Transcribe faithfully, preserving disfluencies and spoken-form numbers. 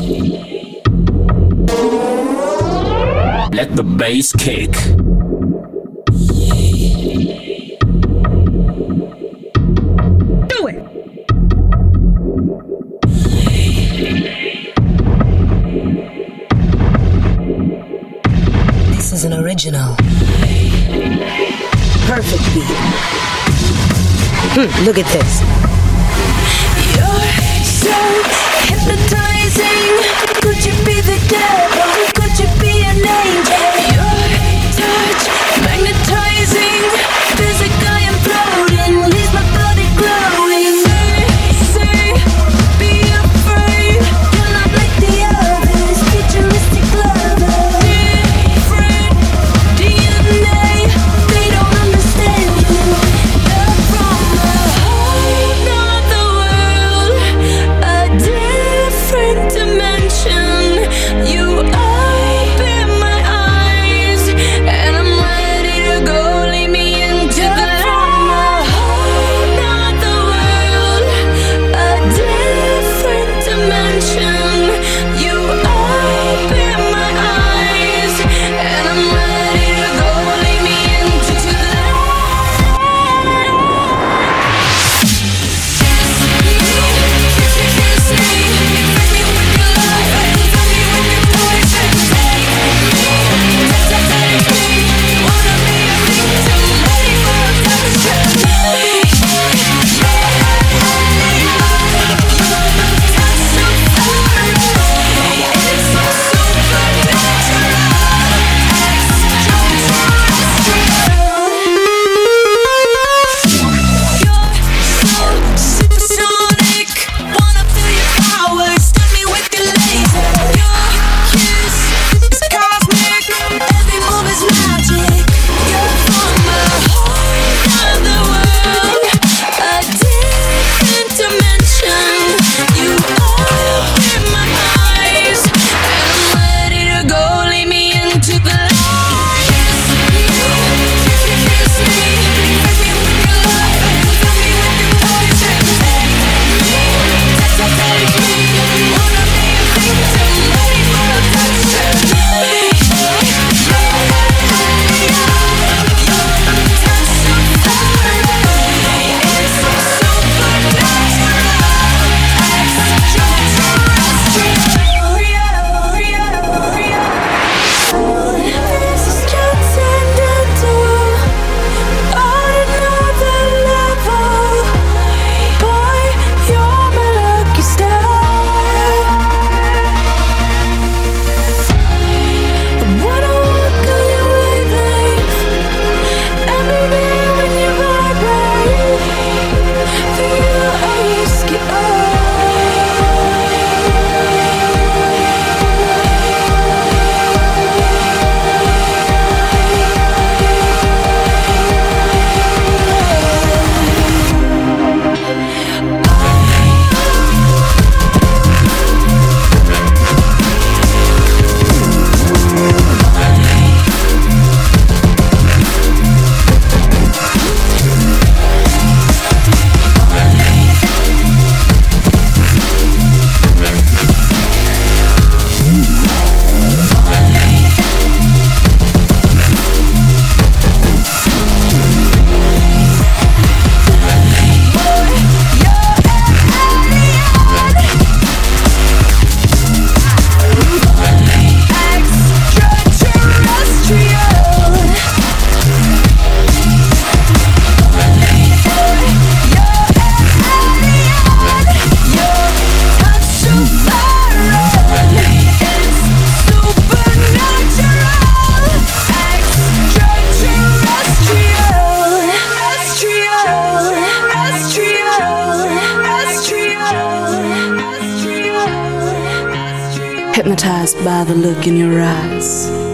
Let the bass kick. Do it. This is an original. Perfect beat. Hmm, look at this. You're so hypnotizing. Could you be the devil? Could you be an angel? Your touch magnetizing. Physically imploding. Leaves my body glowing. Say, be afraid. You're not like the others. Futuristic lovers. Different D N A. They don't understand you. You're from a whole nother world. A different dimension. You open my eyes, and I'm ready to go. Lead me into the light. A whole nother world, a different dimension. You open my eyes, and I'm ready to go. Lead me into the supersonic, wanna feel your power. Stun me with your laser. Your kiss is cosmic. Every move is magic. You're from a whole other world, a different dimension. You open my eyes, and I'm ready to go. Lead me into the light. This is transcendental, on another level. Boy, you're my lucky star. I wanna walk on your wavelength. Everywhere when you vibrate, for you I risk it all. Hypnotized by the look in your eyes.